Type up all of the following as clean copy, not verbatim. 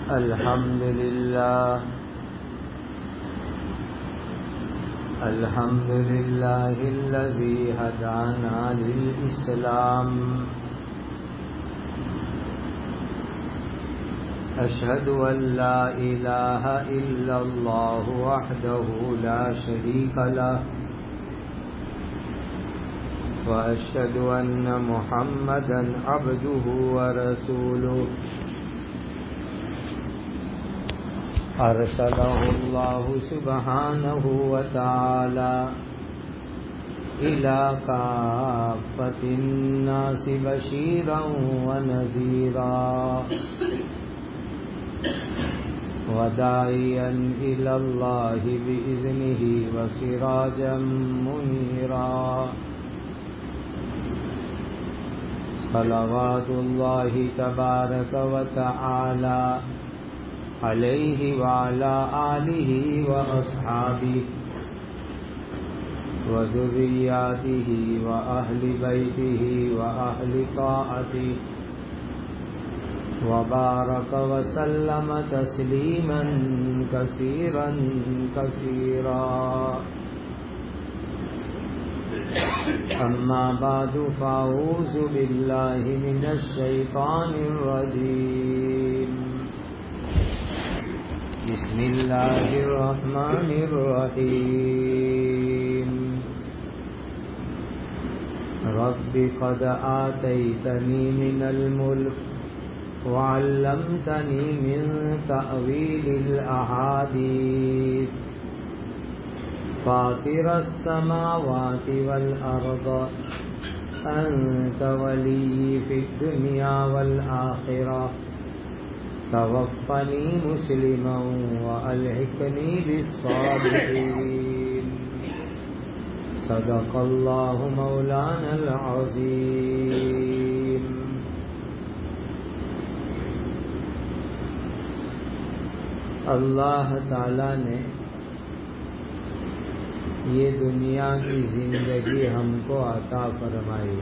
الحمد لله الذي هدانا للإسلام أشهد أن لا إله إلا الله وحده لا شريك له وأشهد أن محمدا عبده ورسوله أرسله الله سبحانه وتعالى إلى كافة الناس بشيرا ونذيرا وداعيا إلى الله بإذنه وسراجا منيرا صلوات الله تبارك وتعالى عليه وعلى آله وأصحابه وذرياته وأهل بيته وأهل طاعته وبارك وسلم تسليما كثيرا كثيرا أما بعد فأعوذ بالله من الشيطان الرجيم بسم الله الرحمن الرحيم رب قد آتيتني من الملك وعلمتني من تأويل الأحاديث فاطر السماوات والأرض أنت ولي في الدنيا والآخرة توفني مسلما وألحقني بالصالحين صدق الله مولانا العظيم. اللہ تعالی نے یہ دنیا کی زندگی ہم کو عطا فرمائی.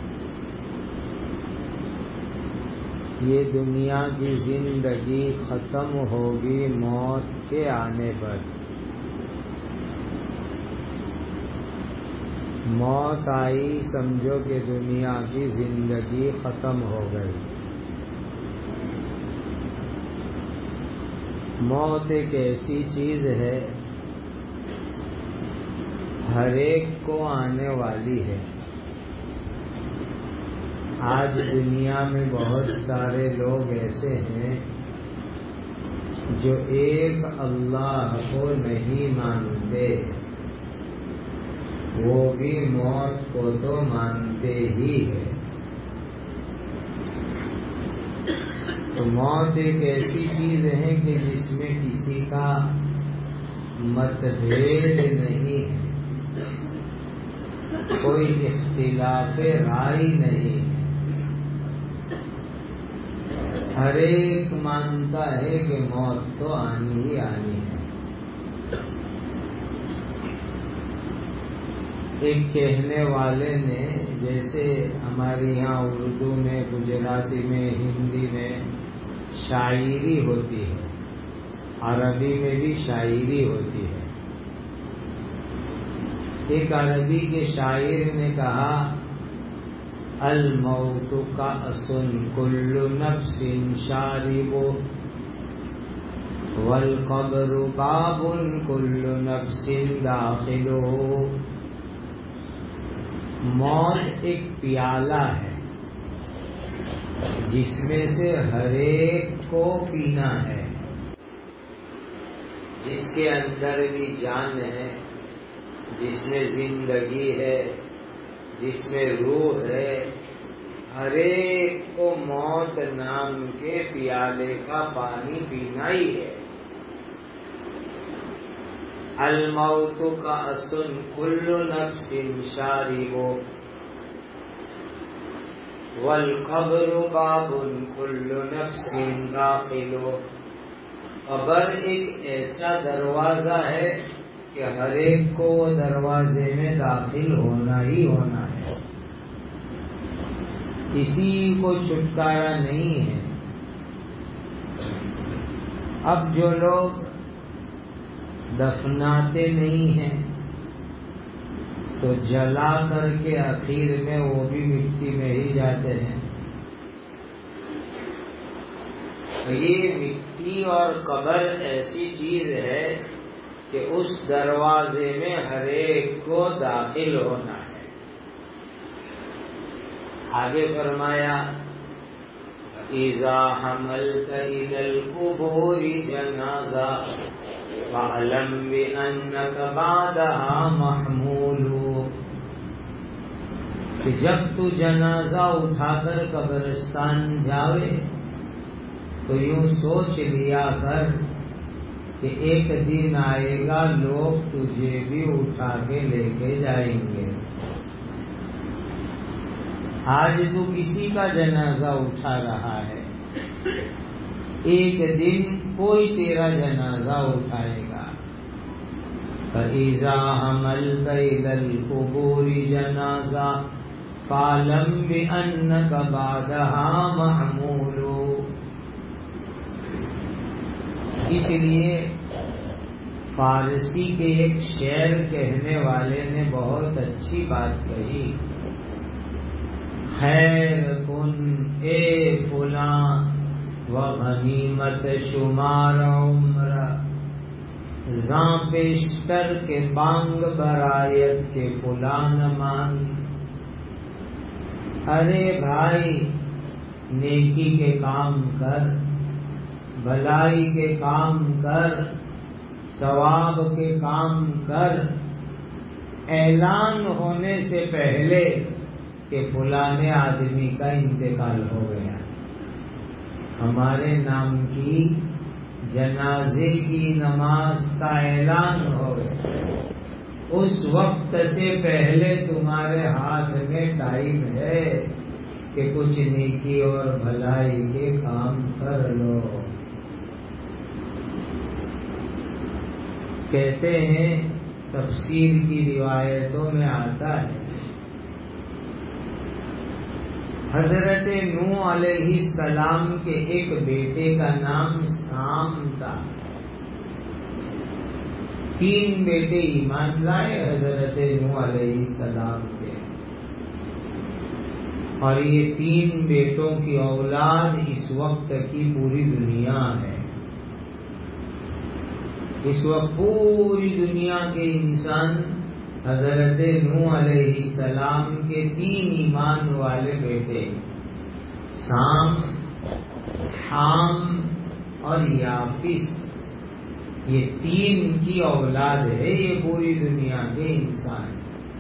یہ دنیا کی زندگی ختم ہوگی موت کے آنے پر. موت آئی سمجھو کہ دنیا کی زندگی ختم ہو گئی. موت ایک ایسی چیز ہے ہر ایک کو آنے والی ہے. آج دنیا میں بہت سارے لوگ ایسے ہیں جو ایک اللہ کو نہیں مانتے، وہ بھی موت کو تو مانتے ہی ہے. تو موت ایک ایسی چیز ہے کہ جس میں کسی کا متبھید نہیں ہے، کوئی اختلاف رائے نہیں. ہر ایک مانتا ہے کہ موت تو آنی ہی آنی ہے. ایک کہنے والے نے، جیسے ہمارے یہاں اردو میں، گجراتی میں، ہندی میں شاعری ہوتی ہے، عربی میں بھی شاعری ہوتی ہے. ایک عربی کے شاعر نے کہا الموت کأس کل نفس شارب والقبر باب کل نفس داخل. موت ایک پیالہ ہے جس میں سے ہر ایک کو پینا ہے، جس کے اندر بھی جان ہے، جس میں زندگی ہے، جس میں روح ہے. ہر ایک کو موت نام کے پیالے کا پانی پینا ہی ہے. الموت کأس کل نفس شارب والقبر باب کل نفس داخل. قبر ایک ایسا دروازہ ہے کہ ہر ایک کو وہ دروازے میں داخل ہونا ہی ہونا ہے. کسی کو چھٹکارا نہیں ہے. اب جو لوگ دفناتے نہیں ہیں تو جلا کر کے آخر میں وہ بھی مٹی میں ہی جاتے ہیں. یہ مٹی اور قبر ایسی چیز ہے کہ اس دروازے میں ہر ایک کو داخل ہونا ہے. آگے فرمایا اذا حملت الى القبور جنازہ فاعلم بانک بعدها محمول. کہ جب تو جنازہ اٹھا کر قبرستان جاوے تو یوں سوچ لیا کر کہ ایک دن آئے گا لوگ تجھے بھی اٹھا کے لے کے جائیں گے. آج تو کسی کا جنازہ اٹھا رہا ہے، ایک دن کوئی تیرا جنازہ اٹھائے گا. فَإِذَا حَمَلْتَ إِلَى الْقُبُورِ جَنَازَةً فَاعْلَمْ بِأَنَّكَ بَعْدَهَا مَحْمُولٌ. اس لیے فارسی کے ایک شعر کہنے والے نے بہت اچھی بات کہی. خیر کن اے فلاں و غنیمت شمار عمر، زاں پیشتر کے بانگ برایت کے فلاں مان. ارے بھائی نیکی کے کام کر، بھلائی کے کام کر، ثواب کے کام کر، اعلان ہونے سے پہلے کہ فلاں آدمی کا انتقال ہو گیا، ہمارے نام کی جنازے کی نماز کا اعلان ہو گیا، اس وقت سے پہلے تمہارے ہاتھ میں ٹائم ہے کہ کچھ نیکی اور بھلائی کے کام کر لو. کہتے ہیں تفسیر کی روایتوں میں آتا ہے حضرت نوح علیہ السلام کے ایک بیٹے کا نام سام تھا. 3 بیٹے ایمان لائے حضرت نوح علیہ السلام کے، اور یہ 3 بیٹوں کی اولاد اس وقت کی پوری دنیا ہے. اس وقت پوری دنیا کے انسان حضرت نوح علیہ السلام کے 3 ایمان والے بیٹے سام، حام اور یافس، یہ 3 کی اولاد ہے یہ پوری دنیا کے انسان.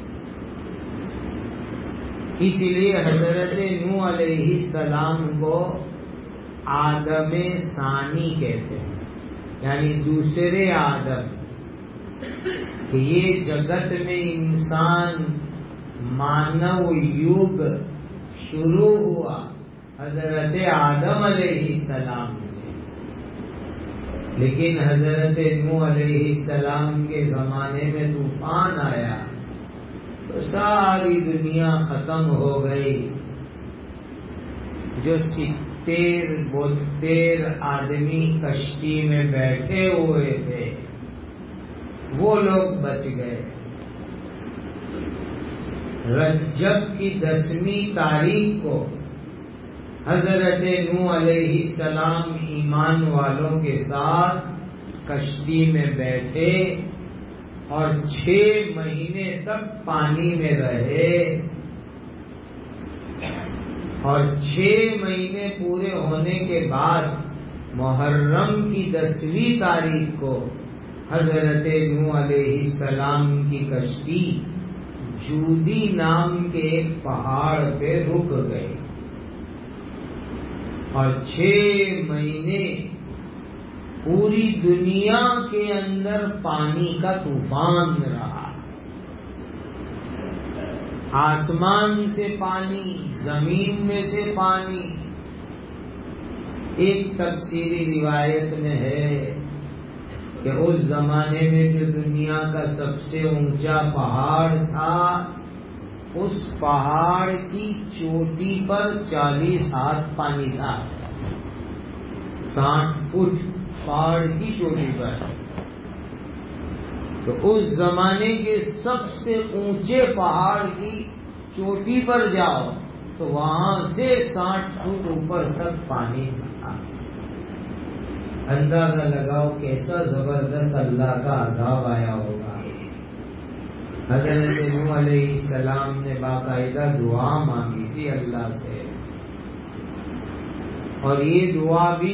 اس لیے حضرت نوح علیہ السلام کو آدم ثانی کہتے ہیں، یعنی دوسرے آدم. کہ یہ جگت میں انسان مانو یوگ شروع ہوا حضرت آدم علیہ السلام سے، لیکن حضرت نوح علیہ السلام کے زمانے میں طوفان آیا تو ساری دنیا ختم ہو گئی. جو 70-72 آدمی کشتی میں بیٹھے ہوئے تھے وہ لوگ بچ گئے. رجب کی 10ویں تاریخ کو حضرت نوح علیہ السلام ایمان والوں کے ساتھ کشتی میں بیٹھے اور 6 مہینے تک پانی میں رہے، اور 6 مہینے پورے ہونے کے بعد محرم کی 10ویں تاریخ کو حضرت نوح علیہ السلام کی کشتی جودی نام کے ایک پہاڑ پہ رک گئی، اور 6 مہینے پوری دنیا کے اندر پانی کا طوفان رہا. آسمان سے پانی، زمین میں سے پانی. ایک تفسیری روایت میں ہے کہ اس زمانے میں جو دنیا کا سب سے اونچا پہاڑ تھا اس پہاڑ کی چوٹی پر 40 ہاتھ پانی تھا، 60 فٹ پہاڑ کی چوٹی پر. تو اس زمانے کے سب سے اونچے پہاڑ کی چوٹی پر جاؤ تو وہاں سے 60 فٹ اوپر تک پانی تھا. اندازہ لگاؤ کیسا زبردست اللہ کا عذاب آیا ہوگا. حضرت نوح علیہ السلام نے باقاعدہ دعا مانگی تھی اللہ سے، اور یہ دعا بھی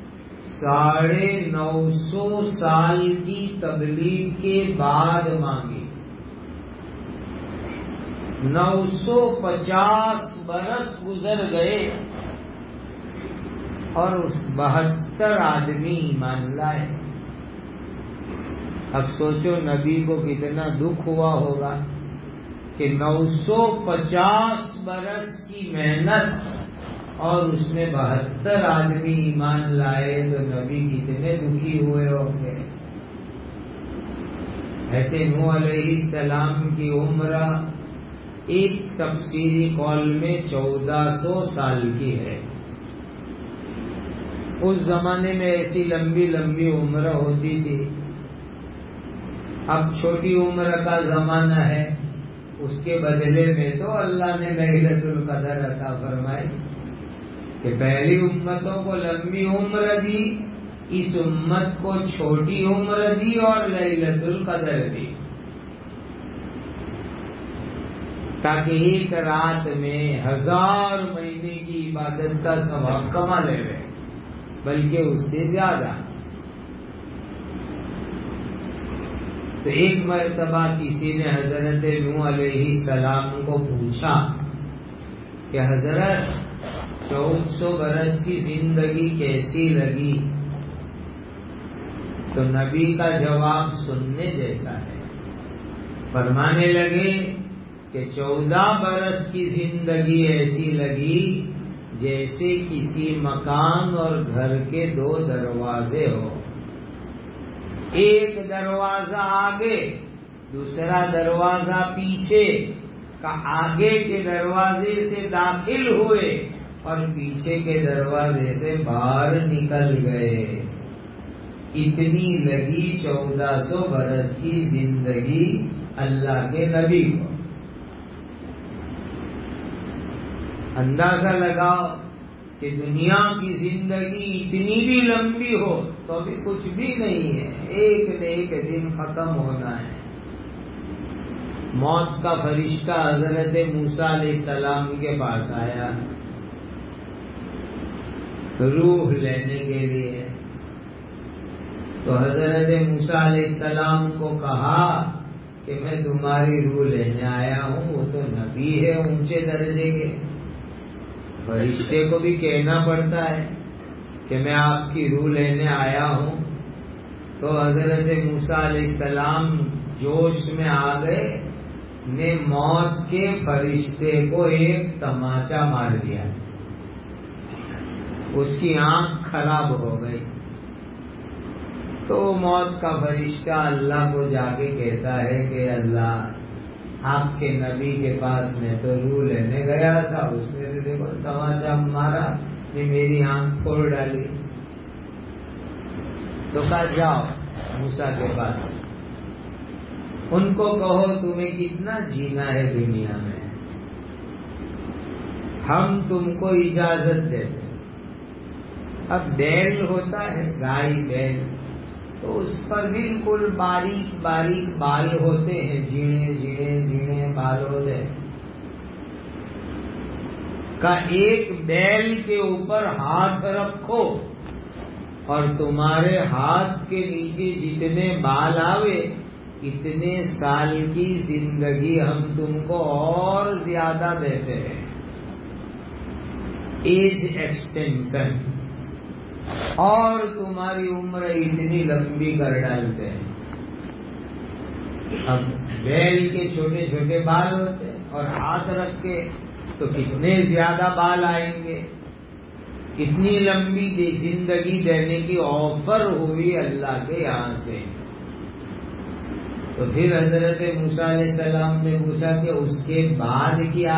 950 سال کی تبلیغ کے بعد مانگی. 950 برس گزر گئے اور اس 72 آدمی ایمان لائے. اب سوچو نبی کو کتنا دکھ ہوا ہوگا کہ 950 برس کی محنت اور اس میں 72 آدمی ایمان لائے تو نبی کتنے دکھی ہوئے ہوں گے. ایسے نوح علیہ السلام کی عمر ایک تفسیری قول میں 1400 سال کی ہے. اس زمانے میں ایسی لمبی لمبی عمر ہوتی تھی. اب چھوٹی عمر کا زمانہ ہے، اس کے بدلے میں تو اللہ نے لیلۃ القدر عطا فرمائی کہ پہلی امتوں کو لمبی عمر دی، اس امت کو چھوٹی عمر دی اور لیلۃ القدر دی، تاکہ ایک رات میں 1000 مہینے کی عبادت کا ثواب کما لے، بلکہ اس سے زیادہ. تو ایک مرتبہ کسی نے حضرت نوح علیہ السلام کو پوچھا کہ حضرت 1400 برس کی زندگی کیسی لگی؟ تو نبی کا جواب سننے جیسا ہے. فرمانے لگے کہ 14 برس کی زندگی ایسی لگی جیسے کسی مکان اور گھر کے 2 دروازے ہو. ایک دروازہ آگے، دوسرا دروازہ پیچھے، کا آگے کے دروازے سے داخل ہوئے اور پیچھے کے دروازے سے باہر نکل گئے. اتنی لگی 1400 برس کی زندگی اللہ کے نبی کو. اندازہ لگاؤ کہ دنیا کی زندگی اتنی بھی لمبی ہو تو بھی کچھ بھی نہیں ہے، ایک نہ ایک دن ختم ہونا ہے. موت کا فرشتہ حضرت موسیٰ علیہ السلام کے پاس آیا روح لینے کے لیے. تو حضرت موسیٰ علیہ السلام کو کہا کہ میں تمہاری روح لینے آیا ہوں. وہ تو نبی ہے اونچے درجے کے، فرشتے کو بھی کہنا پڑتا ہے کہ میں آپ کی روح لینے آیا ہوں. تو حضرت موسیٰ علیہ السلام جوش میں آ گئے، نے موت کے فرشتے کو ایک تماچا مار دیا. اس کی آنکھ خراب ہو گئی. تو موت کا فرشتہ اللہ کو جا کے کہتا ہے کہ اللہ، آپ کے نبی کے پاس میں تو روح لینے گیا تھا، اس نے تو دیکھو تماچا مارا، نے میری آنکھ پھوڑ ڈالی. تو کہا جاؤ موسیٰ کے پاس، ان کو کہو تمہیں کتنا جینا ہے دنیا میں، ہم تم کو اجازت دیتے. اب بیل ہوتا ہے، گائے بیل، تو اس پر بالکل باریک باریک بال ہوتے ہیں، جینے جینے جینے بال ہوتے ہیں. کا ایک بیل کے اوپر ہاتھ رکھو اور تمہارے ہاتھ کے نیچے جتنے بال آوے اتنے سال کی زندگی ہم تم کو اور زیادہ دیتے ہیں، ایج ایکسٹینشن، اور تمہاری عمر اتنی لمبی کر ڈالتے ہیں. اب بیل کے چھوٹے چھوٹے بال ہوتے ہیں اور ہاتھ رکھ کے تو کتنے زیادہ بال آئیں گے. اتنی لمبی زندگی دینے کی آفر ہوئی اللہ کے یہاں سے. تو پھر حضرت موسیٰ علیہ السلام نے پوچھا کہ اس کے بعد کیا؟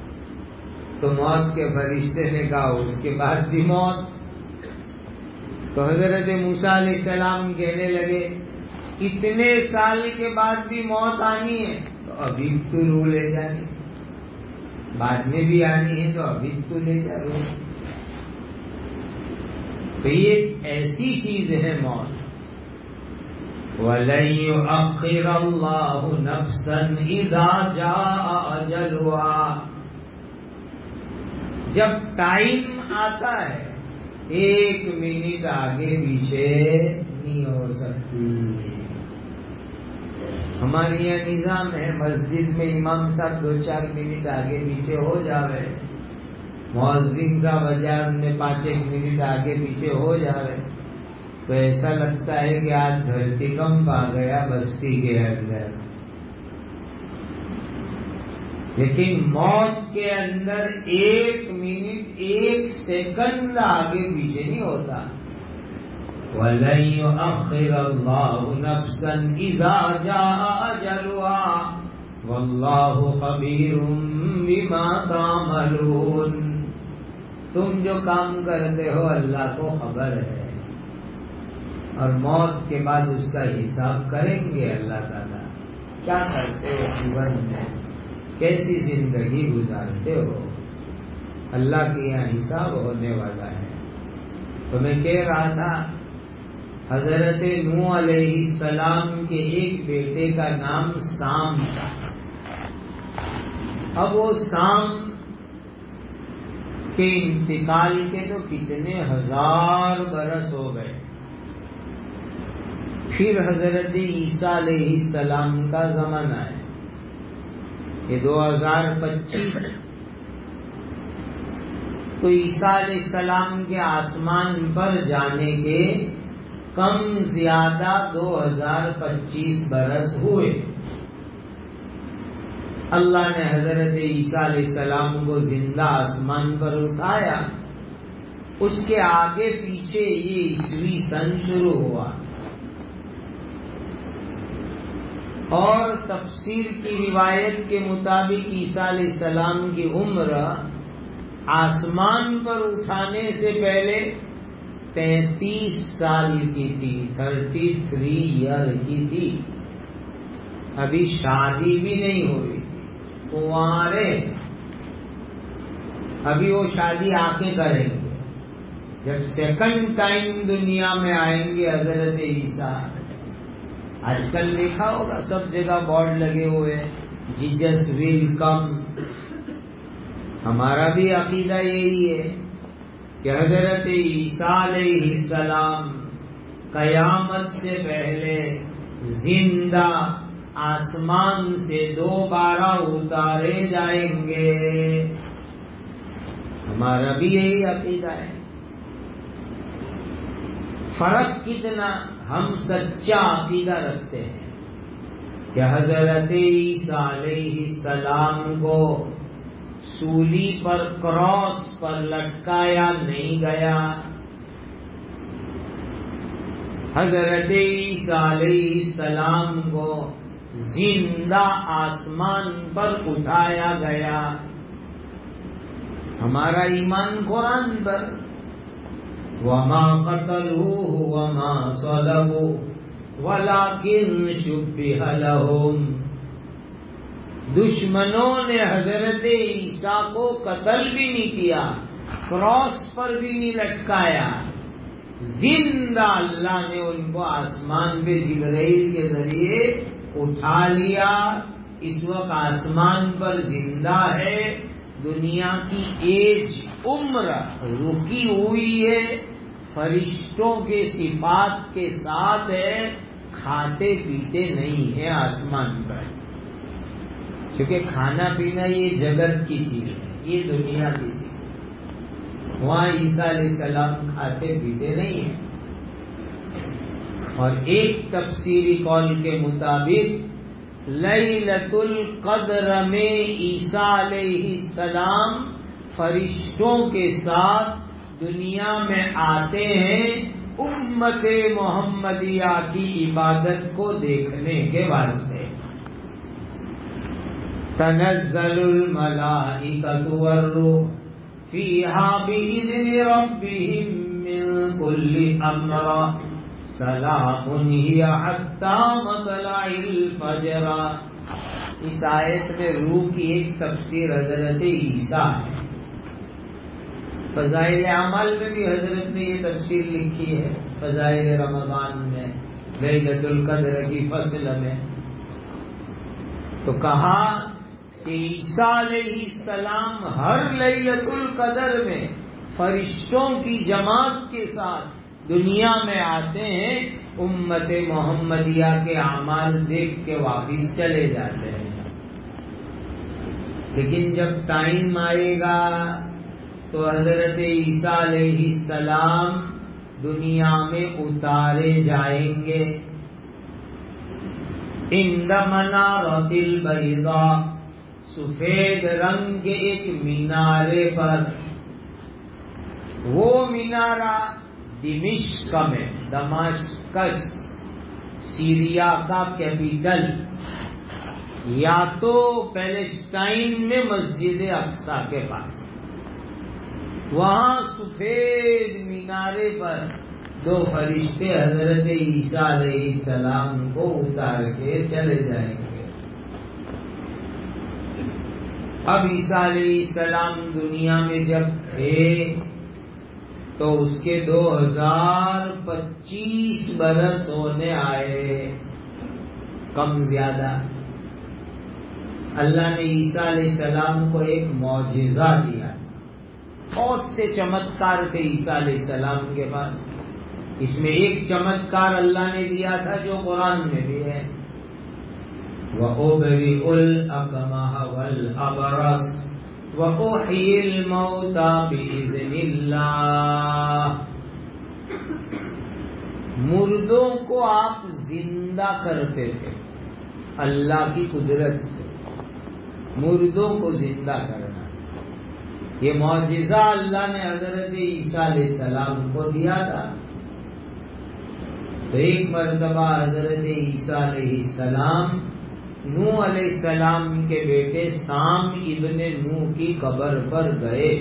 تو موت کے فرشتے نے کہا اس کے بعد بھی موت. تو تو حضرت موسیٰ علیہ السلام کہنے لگے اتنے سال کے بعد بھی موت آنی ہے تو ابھی تو روح لے جانی، بعد میں بھی آنی ہے تو ابھی تو لے جا روح۔ تو یہ ایسی چیز ہے موت۔ وَلَن يُؤَخِّرَ اللَّهُ نَفْسًا إِذَا جَاءَ أَجَلُهَا، جب ٹائم آتا ہے 1 منٹ آگے پیچھے نہیں ہو سکتی۔ ہمارے یہاں نظام ہے مسجد میں امام صاحب 2-4 منٹ آگے پیچھے ہو جاوے، مؤذن صاحب اذان میں 5-1 منٹ آگے پیچھے ہو جاوے تو ایسا لگتا ہے کہ آج دھرتی کمپ آ گیا بستی کے اندر۔ لیکن موت کے اندر 1 منٹ 1 سیکنڈ آگے پیچھے نہیں ہوتا۔ وَلَن يُؤَخِّرَ اللَّهُ نَفْسًا إِذَا جَاءَ أَجَلُهَا وَاللَّهُ خَبِيرٌ بِمَا تَعْمَلُونَ، تم جو کام کرتے ہو اللہ کو خبر ہے، اور موت کے بعد اس کا حساب کریں گے اللہ تعالیٰ۔ کیا کرتے ہو جیون میں، کیسی زندگی گزارتے ہو، اللہ کے یہاں حساب ہونے والا ہے۔ تو میں کہہ رہا تھا حضرت نوح علیہ السلام کے ایک بیٹے کا نام سام تھا۔ اب وہ سام کے انتقال کے تو کتنے 1000 برس ہو گئے۔ پھر حضرت عیسیٰ علیہ السلام کا زمانہ ہے، یہ 2025۔ تو عیسیٰ علیہ السلام کے آسمان پر جانے کے کم زیادہ 2025 برس ہوئے۔ اللہ نے حضرت عیسیٰ علیہ السلام کو زندہ آسمان پر اٹھایا، اس کے آگے پیچھے یہ عیسوی سن شروع ہوا، اور تفسیر کی روایت کے مطابق عیسیٰ علیہ السلام کی عمر آسمان پر اٹھانے سے پہلے 33 سال کی تھی، 33 ایئر کی تھی، ابھی شادی بھی نہیں ہوئی، کنوارے، ابھی وہ شادی آگے کریں گے جب سیکنڈ ٹائم دنیا میں آئیں گے حضرت عیسیٰ۔ آج کل دیکھا ہوگا سب جگہ بورڈ لگے ہوئے جیزس ول کم۔ ہمارا بھی عقیدہ یہی ہے کہ حضرت عیسیٰ علیہ السلام قیامت سے پہلے زندہ آسمان سے دوبارہ اتارے جائیں گے، ہمارا بھی یہی عقیدہ ہے۔ فرق کتنا، ہم سچا عقیدہ رکھتے ہیں کہ حضرت عیسیٰ علیہ السلام کو سولی پر کراس پر لٹکایا نہیں گیا، حضرت عیسیٰ علیہ السلام کو زندہ آسمان پر اٹھایا گیا۔ ہمارا ایمان قرآن پر، وَمَا قَتَلُوهُ وَمَا صَلَبُوهُ وَلَكِنْ شُبِّهَ لَهُمْ، دشمنوں نے حضرت عیسیٰ کو قتل بھی نہیں کیا، کراس پر بھی نہیں لٹکایا، زندہ اللہ نے ان کو آسمان پہ جبرائیل کے ذریعے اٹھا لیا، اس وقت آسمان پر زندہ ہے، دنیا کی ایج عمر رکی ہوئی ہے، فرشتوں کے صفات کے ساتھ ہے، کھاتے پیتے نہیں ہے آسمان پر، کیونکہ کھانا پینا یہ جگت کی چیز ہے، یہ دنیا کی چیز ہے، وہاں عیسیٰ علیہ السلام کھاتے پیتے نہیں ہیں۔ اور ایک تفسیری قول کے مطابق لیلۃ القدر میں عیسیٰ علیہ السلام فرشتوں کے ساتھ دنیا میں آتے ہیں امت محمدیہ کی عبادت کو دیکھنے کے واسطے۔ تنزل الملائکۃ والروح فیہا بإذن ربہم من كل أمر سلام هي حتى مطلع الفجر. اس آیت میں روح کی ایک تفسیر حضرت عیسیٰ ہے. فضائل اعمال میں بھی حضرت نے یہ تفسیر لکھی ہے، فضائل رمضان میں لیلۃ القدر کی فصل میں. تو کہا کہ عیسیٰ علیہ السلام ہر لیلۃ القدر میں فرشتوں کی جماعت کے ساتھ دنیا میں آتے ہیں، امت محمدیہ کے اعمال دیکھ کے واپس چلے جاتے ہیں. لیکن جب ٹائم آئے گا تو حضرت عیسیٰ علیہ السلام دنیا میں اتارے جائیں گے. عند منارۃ البیضاء، سفید رنگ کے ایک مینارے پر. وہ مینارہ دمشق میں، دمشقس سیریا کا کیپیٹل، یا تو پیلسٹائن میں مسجد اقصی کے پاس. وہاں سفید مینارے پر دو فرشتے حضرت عیسیٰ علیہ السلام کو اتار کے چلے جائیں گے. اب عیسیٰ علیہ السلام دنیا میں جب تھے تو اس کے 2025 برس ہونے آئے، کم زیادہ. اللہ نے عیسیٰ علیہ السلام کو ایک معجزہ دیا. بہت سے چمتکار تھے عیسیٰ علیہ السلام کے پاس. اس میں ایک چمتکار اللہ نے دیا تھا جو قرآن میں بھی ہے، وَأُبْرِئُ الْأَكْمَحَ وَالْأَبْرَصَ وَأُحْيِي الْمَوْتَى بِإِذْنِ اللَّهِ. مردوں کو آپ زندہ کرتے تھے اللہ کی قدرت سے. مردوں کو زندہ کرنا، یہ معجزہ اللہ نے حضرت عیسیٰ علیہ السلام کو دیا تھا. تو ایک مرتبہ حضرت عیسیٰ علیہ السلام نوح علیہ السلام کے بیٹے سام ابن نوح کی قبر پر گئے.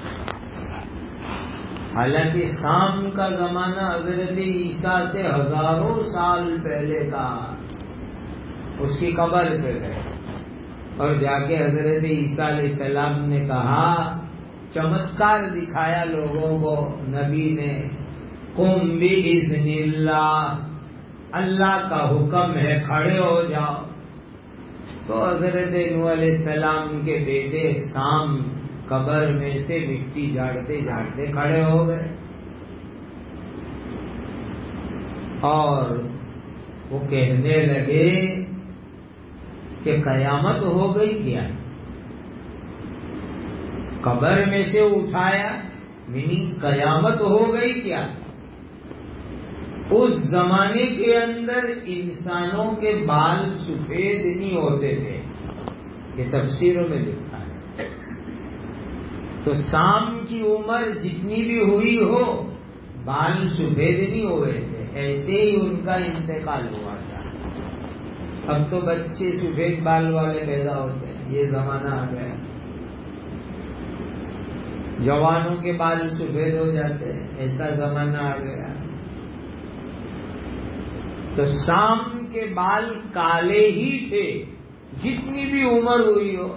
حالانکہ سام کا زمانہ حضرت عیسیٰ سے ہزاروں سال پہلے کا. اس کی قبر پہ گئے اور جا کے حضرت عیسیٰ علیہ السلام نے کہا، چمتکار دکھایا لوگوں کو نبی نے، قم بِإِذْنِ اللَّهِ، اللہ کا حکم ہے کھڑے ہو جاؤ. تو حضرت نوح علیہ السلام کے بیٹے سام قبر میں سے مٹی جھاڑتے جھاڑتے کھڑے ہو گئے اور وہ کہنے لگے کہ قیامت ہو گئی کیا؟ قبر میں سے اٹھایا میننگ قیامت ہو گئی کیا؟ اس زمانے کے اندر انسانوں کے بال سفید نہیں ہوتے تھے، یہ تفسیروں میں لکھا ہے. تو سام کی عمر جتنی بھی ہوئی ہو بال سفید نہیں ہوئے تھے، ایسے ہی ان کا انتقال ہوا تھا. اب تو بچے سفید بال والے پیدا ہوتے ہیں، یہ زمانہ آ گیا. جوانوں کے بال سفید ہو جاتے ہیں، ایسا زمانہ آ گیا. تو سام کے بال کالے ہی تھے جتنی بھی عمر ہوئی ہو.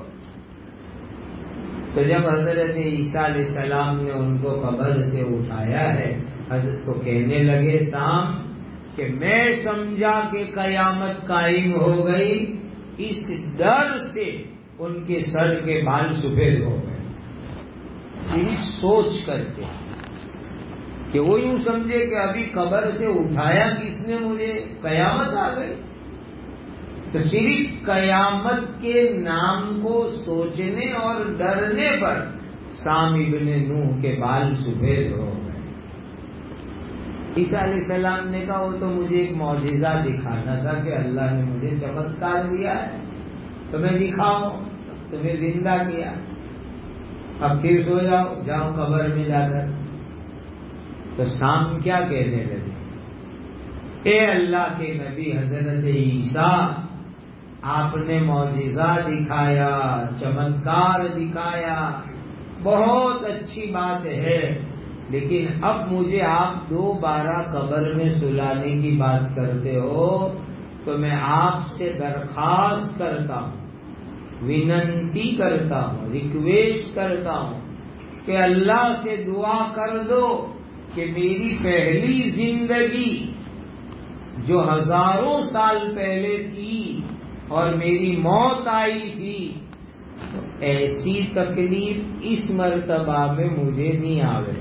تو جب حضرت عیسیٰ علیہ السلام نے ان کو قبر سے اٹھایا ہے تو کہنے لگے سام کہ میں سمجھا کہ قیامت قائم ہو گئی، اس ڈر سے ان کے سر کے بال سفید ہو گئے. صرف سوچ کر کے کہ وہ یوں سمجھے کہ ابھی قبر سے اٹھایا کس نے مجھے، قیامت آ گئی. تو صرف قیامت کے نام کو سوچنے اور ڈرنے پر سام ابن نوح کے بال سفید ہو گئے. عیسیٰ علیہ السلام نے کہا وہ تو مجھے ایک معجزہ دکھانا تھا کہ اللہ نے مجھے چمتکار دیا ہے تو میں دکھاؤں، تمہیں زندہ کیا. اب پھر سو جاؤ، جاؤ قبر میں جا کر. تو سام کیا کہنے لگے، اے اللہ کے نبی حضرت عیسیٰ، آپ نے معجزہ دکھایا، چمتکار دکھایا، بہت اچھی بات ہے، لیکن اب مجھے آپ دوبارہ قبر میں سلانے کی بات کرتے ہو تو میں آپ سے درخواست کرتا ہوں، وننتی کرتا ہوں، ریکویسٹ کرتا ہوں کہ اللہ سے دعا کر دو کہ میری پہلی زندگی جو ہزاروں سال پہلے تھی اور میری موت آئی تھی، تو ایسی تکلیف اس مرتبہ میں مجھے نہیں آوے.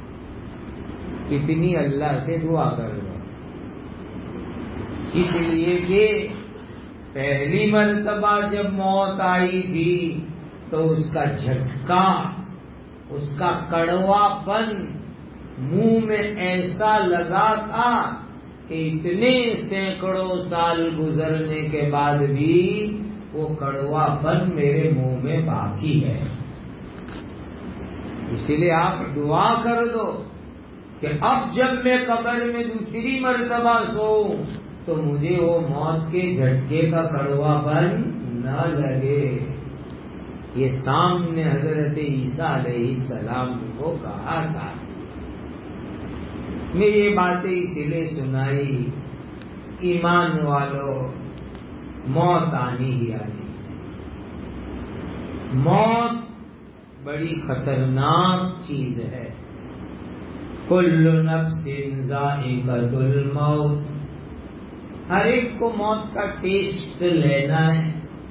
اتنی اللہ سے دعا کر دو. اس لیے کہ پہلی مرتبہ جب موت آئی تھی تو اس کا جھٹکا، اس کا کڑوا پن منہ میں ایسا لگا تھا کہ اتنے سینکڑوں سال گزرنے کے بعد بھی وہ کڑوا پن میرے منہ میں باقی ہے. اسی لیے آپ دعا کر دو کہ اب جب میں قبر میں دوسری مرتبہ سوؤں تو مجھے وہ موت کے جھٹکے کا کڑوا پن نہ لگے. یہ سامنے حضرت عیسیٰ علیہ السلام کو کہا تھا. میں یہ باتیں اسی لیے سنائی، ایمان والوں، موت آنی ہی آنی. موت بڑی خطرناک چیز ہے. کل نفس ذائقۃ الموت، ہر ایک کو موت کا ٹیسٹ لینا ہے.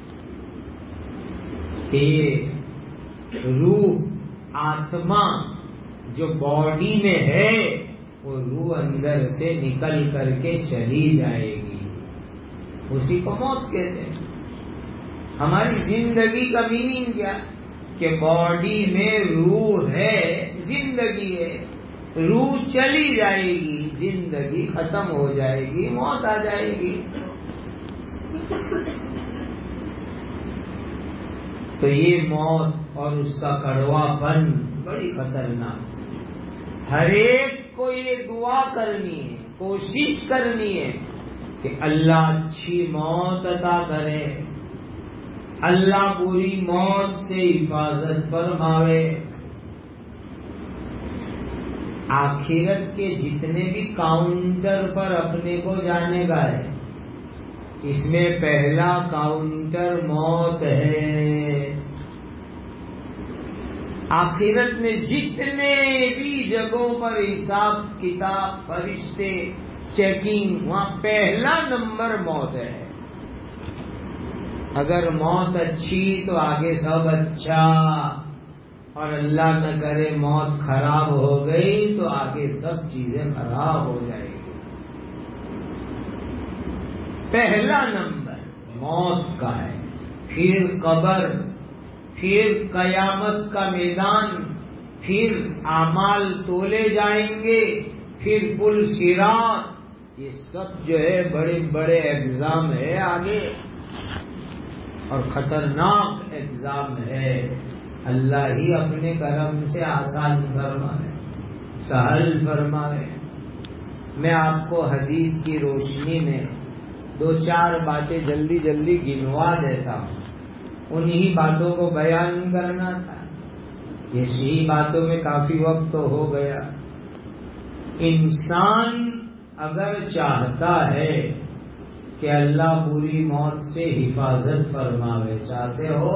کہ روح، آتما جو باڈی میں ہے وہ روح اندر سے نکل کر کے چلی جائے گی، اسی کو موت کہتے ہیں. ہماری زندگی کا میننگ کیا کہ باڈی میں روح ہے، زندگی ہے، روح چلی جائے گی، زندگی ختم ہو جائے گی، موت آ جائے گی. تو یہ موت اور اس کا کڑوا پن بڑی خطرناک. ہر ایک کو یہ دعا کرنی ہے، کوشش کرنی ہے کہ اللہ اچھی موت عطا کرے، اللہ بری موت سے حفاظت فرماوے. آخرت کے جتنے بھی کاؤنٹر پر اپنے کو جانے گا ہے، اس میں پہلا کاؤنٹر موت ہے. آخرت میں جتنے بھی جگہوں پر حساب کتاب، فرشتے، چیکنگ، وہاں پہلا نمبر موت ہے. اگر موت اچھی تو آگے سب اچھا، اور اللہ نہ کرے موت خراب ہو گئی تو آگے سب چیزیں خراب ہو جائیں گی. پہلا نمبر موت کا ہے، پھر قبر، پھر قیامت کا میدان، پھر اعمال تولے جائیں گے، پھر پل صراط. یہ سب جو ہے بڑے بڑے ایگزام ہے آگے، اور خطرناک ایگزام ہے. اللہ ہی اپنے کرم سے آسان فرمائے، سہل فرمائے. میں آپ کو حدیث کی روشنی میں دو چار باتیں جلدی جلدی گنوا دیتا ہوں، انہی باتوں کو بیان کرنا تھا. اسی باتوں میں کافی وقت تو ہو گیا. انسان اگر چاہتا ہے کہ اللہ بری موت سے حفاظت فرماوے، چاہتے ہو؟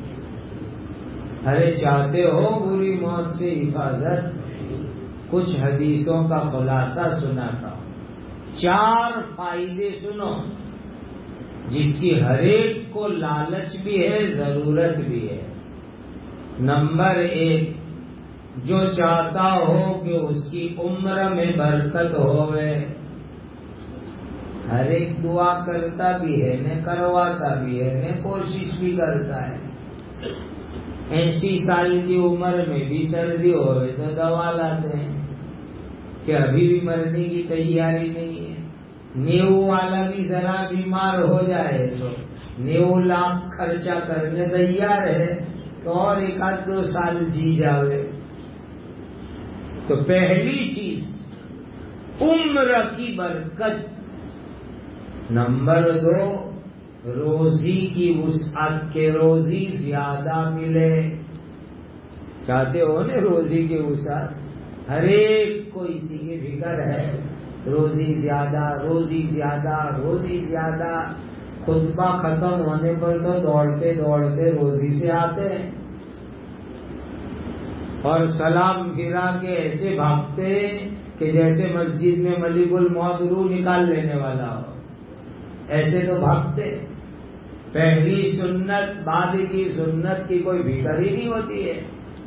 ارے چاہتے ہو بری موت سے حفاظت؟ کچھ حدیثوں کا خلاصہ سناتا ہوں. 4 فائدے سنو جس کی ہر ایک کو لالچ بھی ہے، ضرورت بھی ہے. نمبر 1، جو چاہتا ہو کہ اس کی عمر میں برکت ہوئے، ہر ایک دعا کرتا بھی ہے، نہ کرواتا بھی ہے، نہ کوشش بھی کرتا ہے. 80 سال کی عمر میں بھی سردی ہوئے تو دوا لاتے ہیں کہ ابھی بھی مرنے کی تیاری نہیں ہے. 90 والا بھی ذرا بیمار ہو جائے تو 90 لاکھ خرچہ کرنے تیار ہے تو اور 1-2 سال جی جاوے. تو پہلی چیز عمر کی برکت. نمبر 2، روزی کی وسعت، کے روزی زیادہ ملے. چاہتے ہو نا روزی کی وسعت؟ ہر ایک کو اسی کی فکر ہے، روزی زیادہ، روزی زیادہ، روزی زیادہ۔ خطبہ ختم ہونے پر تو دوڑتے دوڑتے روزی سے آتے ہیں اور سلام پھرا کے ایسے بھاگتے ہیں کہ جیسے مسجد میں ملک الموت روح نکال لینے والا ہو، ایسے تو بھاگتے۔ پہلی سنت بعد کی سنت کی کوئی فکر ہی نہیں ہوتی ہے۔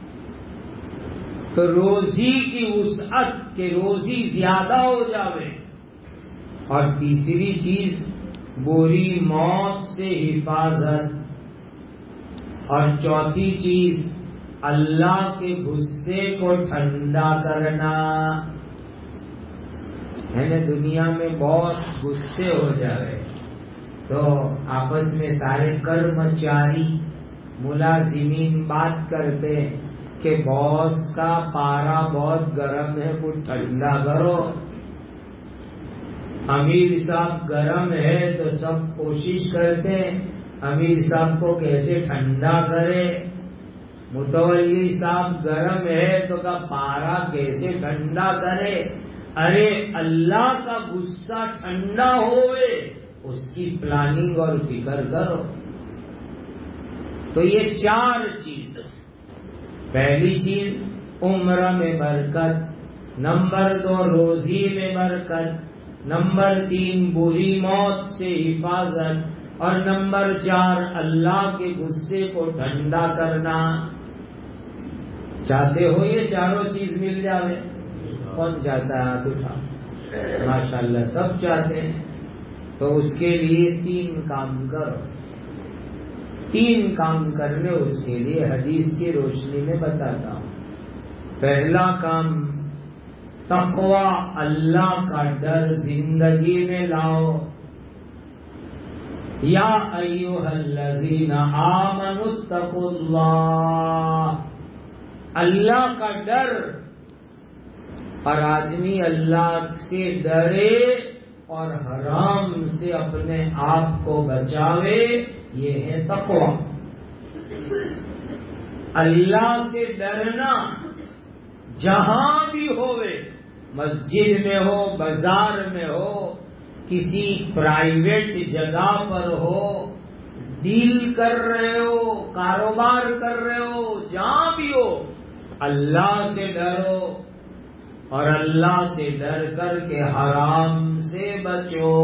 تو روزی کی وسعت کہ روزی زیادہ ہو جاوے، اور تیسری چیز بری موت سے حفاظت، اور چوتھی چیز اللہ کے غصے کو ٹھنڈا کرنا۔ ہے نا، دنیا میں بہت غصے ہو جاوے تو آپس میں سارے کرمچاری ملازمین بات کرتے کہ باس کا پارا بہت گرم ہے، کچھ ٹھنڈا کرو۔ امیر صاحب گرم ہے تو سب کوشش کرتے امیر صاحب کو کیسے ٹھنڈا کرے۔ متولی صاحب گرم ہے تو کا پارا کیسے ٹھنڈا کرے۔ ارے اللہ کا غصہ ٹھنڈا ہوئے اس کی پلاننگ اور فکر کرو۔ تو یہ چار چیز، پہلی چیز عمر میں برکت، نمبر 2 روزی میں برکت، نمبر 3 بری موت سے حفاظت، اور نمبر 4 اللہ کے غصے کو ٹھنڈا کرنا۔ چاہتے ہو یہ چاروں چیز مل جاوے؟ کون چاہتا ہے؟ ہاتھ اٹھا۔ ماشاءاللہ سب چاہتے ہیں۔ تو اس کے لیے 3 کام کرو۔ 3 کام کرنے اس کے لیے حدیث کی روشنی میں بتاتا ہوں۔ پہلا کام تقوی، اللہ کا ڈر زندگی میں لاؤ۔ یا ایھا الذین آمنوا اتقوا اللہ، اللہ کا ڈر، اور آدمی اللہ سے ڈرے اور حرام سے اپنے آپ کو بچاوے، یہ ہے تقوی۔ اللہ سے ڈرنا جہاں بھی ہوئے، مسجد میں ہو، بازار میں ہو، کسی پرائیویٹ جگہ پر ہو، ڈیل کر رہے ہو، کاروبار کر رہے ہو، جہاں بھی ہو اللہ سے ڈرو، اور اللہ سے ڈر کر کے حرام سے بچو۔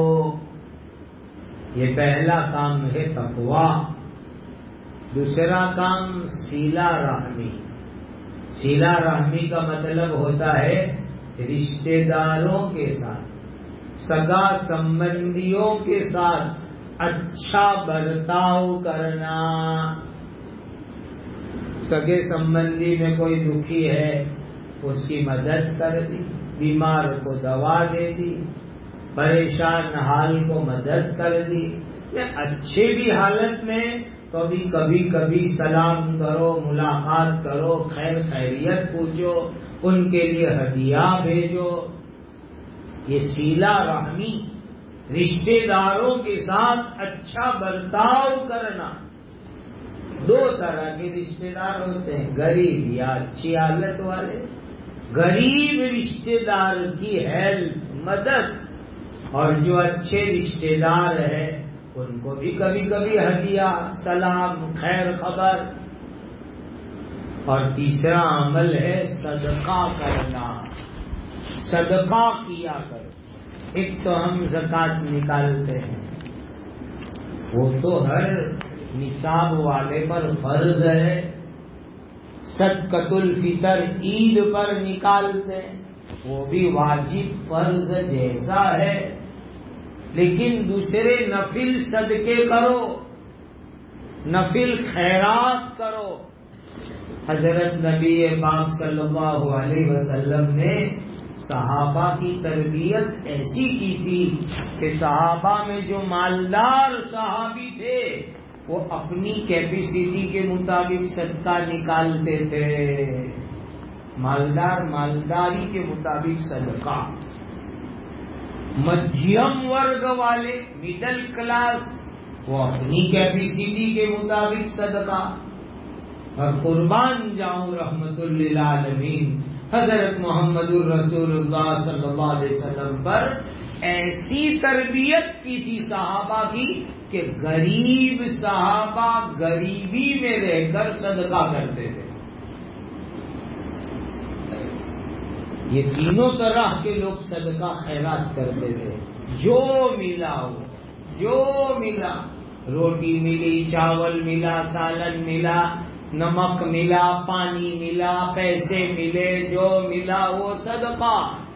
یہ پہلا کام ہے تقوی۔ دوسرا کام صلہ رحمی۔ صلہ رحمی کا مطلب ہوتا ہے رشتہ داروں کے ساتھ، سگا سمبندیوں کے ساتھ اچھا برتاؤ کرنا۔ سگے سمبندی میں کوئی دکھی ہے اس کی مدد کر دی، بیمار کو دوا دے دی، پریشان حال کو مدد کر دی، یا اچھے بھی حالت میں تو بھی کبھی کبھی سلام کرو، ملاقات کرو، خیر خیریت پوچھو، ان کے لیے ہدیہ بھیجو۔ یہ صلہ رحمی، رشتہ داروں کے ساتھ اچھا برتاؤ کرنا۔ 2 طرح کے رشتہ دار ہوتے ہیں، غریب یا اچھی حالت والے۔ غریب رشتہ دار کی ہیلپ، مدد، اور جو اچھے رشتہ دار ہیں ان کو بھی کبھی کبھی ہدیہ، سلام، خیر خبر۔ اور تیسرا عمل ہے صدقہ کرنا۔ صدقہ کیا کرو۔ ایک تو ہم زکوٰۃ نکالتے ہیں، وہ تو ہر نصاب والے پر فرض ہے۔ صدقۃ الفطر عید پر نکالتے ہیں، وہ بھی واجب فرض جیسا ہے۔ لیکن دوسرے نفل صدقے کرو، نفل خیرات کرو۔ حضرت نبی پاک صلی اللہ علیہ وسلم نے صحابہ کی تربیت ایسی کی تھی کہ صحابہ میں جو مالدار صحابی تھے وہ اپنی کیپیسٹی کے مطابق صدقہ نکالتے تھے۔ مالدار مالداری کے مطابق صدقہ، مدھیم ورگ والے، مڈل کلاس، وہ اپنی کیپیسٹی کے مطابق صدقہ۔ اور قربان جاؤں رحمت للعالمین حضرت محمد الرسول اللہ صلی اللہ علیہ وسلم پر ایسی تربیت کی تھی صحابہ کی کہ غریب صحابہ غریبی میں رہ کر صدقہ کرتے تھے. یہ تینوں طرح کے لوگ صدقہ خیرات کرتے تھے. جو ملا ہو، جو ملا، روٹی ملی، چاول ملا، سالن ملا، نمک ملا، پانی ملا، پیسے ملے، جو ملا وہ صدقہ.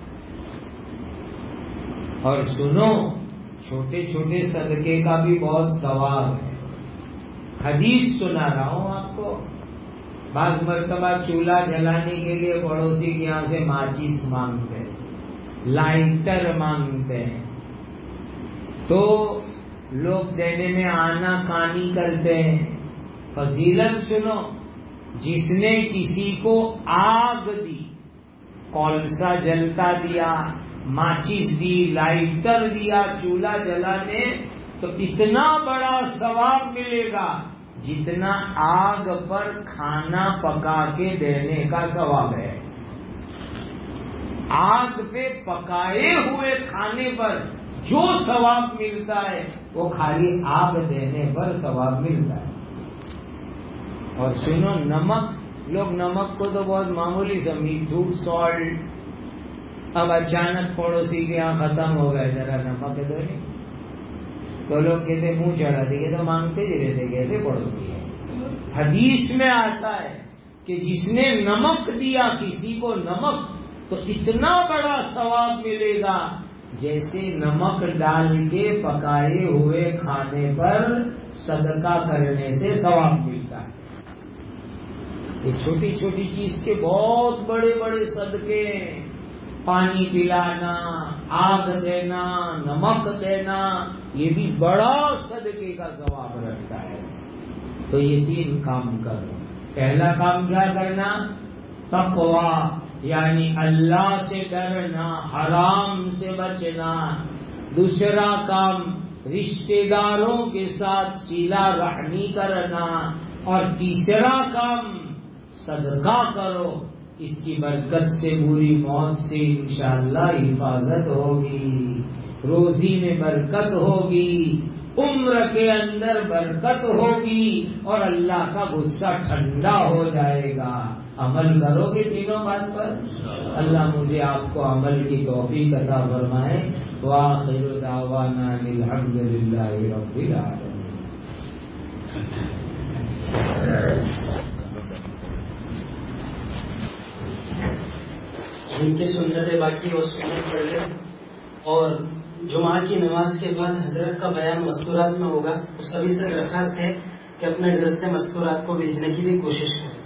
اور سنو، چھوٹے چھوٹے صدقے کا بھی بہت ثواب ہے. حدیث سنا رہا ہوں آپ کو. بعض مرتبہ چولہا جلانے کے لیے پڑوسی کے یہاں سے ماچس مانگتے ہیں، لائٹر مانگتے ہیں، تو لوگ دینے میں آنا کانی کرتے ہیں. فضیلت سنو، جس نے کسی کو آگ دی، کولسا جلتا دیا، ماچس دی، لائٹر دیا چولہا جلانے، تو اتنا بڑا ثواب ملے گا جتنا آگ پر کھانا پکا کے دینے کا ثواب ہے. آگ پہ پکائے ہوئے کھانے پر جو ثواب ملتا ہے وہ خالی آگ دینے پر ثواب ملتا ہے. اور سنو، نمک، لوگ نمک کو تو بہت معمولی سمجھی، دودھ، سالٹ. اب اچانک پڑوسی کے یہاں ختم ہو گئے، ذرا نمک ہے تو نہیں، تو لوگ کہتے منہ چڑھا دے، تو مانگتے ہی رہتے کیسے پڑوسی ہیں. حدیث میں آتا ہے کہ جس نے نمک دیا کسی کو، نمک، تو اتنا بڑا ثواب ملے گا جیسے نمک ڈال کے پکائے ہوئے کھانے پر صدقہ کرنے سے ثواب ملتا ہے. یہ چھوٹی چھوٹی چیز کے بہت بڑے بڑے صدقے ہیں. پانی پلانا، آگ دینا، نمک دینا، یہ بھی بڑا صدقے کا ثواب رکھتا ہے. تو یہ 3 کام کرو. پہلا کام کیا کرنا؟ تقوی، یعنی اللہ سے ڈرنا، حرام سے بچنا. دوسرا کام رشتہ داروں کے ساتھ صلہ رحمی کرنا. اور تیسرا کام صدقہ کرو. اس کی برکت سے بری موت سے انشاءاللہ حفاظت ہوگی، روزی میں برکت ہوگی، عمر کے اندر برکت ہوگی، اور اللہ کا غصہ ٹھنڈا ہو جائے گا. عمل کرو گے تینوں بات پر. اللہ مجھے آپ کو عمل کی توفیق عطا فرمائے. وآخر دعوانا الحمد للہ رب العالمین. جن کی سنتیں باقی وہ سنت پڑھ لیں، اور جمعہ کی نماز کے بعد حضرت کا بیان مستورات میں ہوگا. تو سبھی سے درخواست ہے کہ اپنے گھر سے مستورات کو بھیجنے کی بھی کوشش کریں.